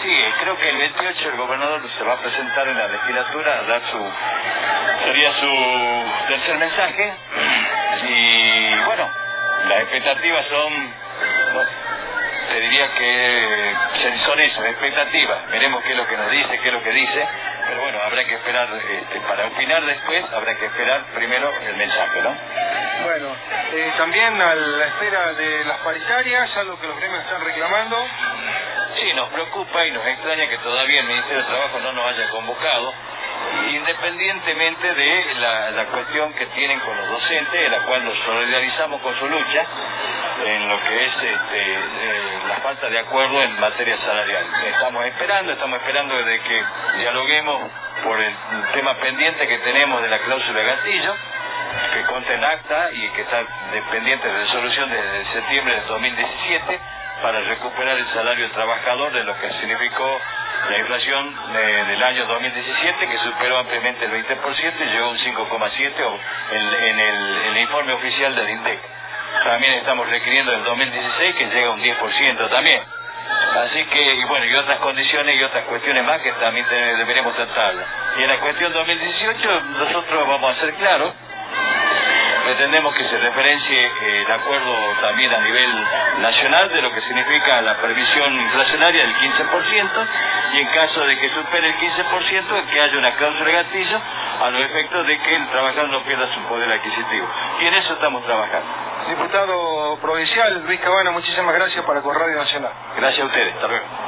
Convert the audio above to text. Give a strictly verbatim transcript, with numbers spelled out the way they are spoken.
Sí, creo que el veintiocho el gobernador se va a presentar en la legislatura a dar su, sería su tercer mensaje. Y bueno, las expectativas son, bueno, te diría que son eso, expectativas. Veremos qué es lo que nos dice, qué es lo que dice. Pero bueno, habrá que esperar, este, para opinar después, habrá que esperar primero el mensaje, ¿no? Bueno, eh, también a la espera de las paritarias, algo que los gremios están reclamando. Sí, nos preocupa y nos extraña que todavía el Ministerio de Trabajo no nos haya convocado, independientemente de la, la cuestión que tienen con los docentes, en la cual nos solidarizamos con su lucha, en lo que es este, eh, la falta de acuerdo en materia salarial. Estamos esperando, estamos esperando desde que dialoguemos por el tema pendiente que tenemos de la cláusula de gatillo, que consta en acta y que está pendiente de resolución desde septiembre de dos mil diecisiete, para recuperar el salario del trabajador de lo que significó la inflación de, del año dos mil diecisiete, que superó ampliamente el veinte por ciento y llegó a un cinco coma siete por ciento en, en, el, en el informe oficial del INDEC. También estamos requiriendo del dos mil dieciséis que llega a un diez por ciento también. Así que, y bueno, y otras condiciones y otras cuestiones más que también te, deberemos tratarlas. Y en la cuestión dos mil dieciocho nosotros vamos a ser claros. Pretendemos que se referencie eh, el acuerdo también a nivel nacional de lo que significa la previsión inflacionaria del quince por ciento y en caso de que supere el quince por ciento que haya una cláusula de gatillo a los efectos de que el trabajador no pierda su poder adquisitivo. Y en eso estamos trabajando. Diputado provincial Luis Cabana, muchísimas gracias para con Radio Nacional. Gracias a ustedes. Hasta luego.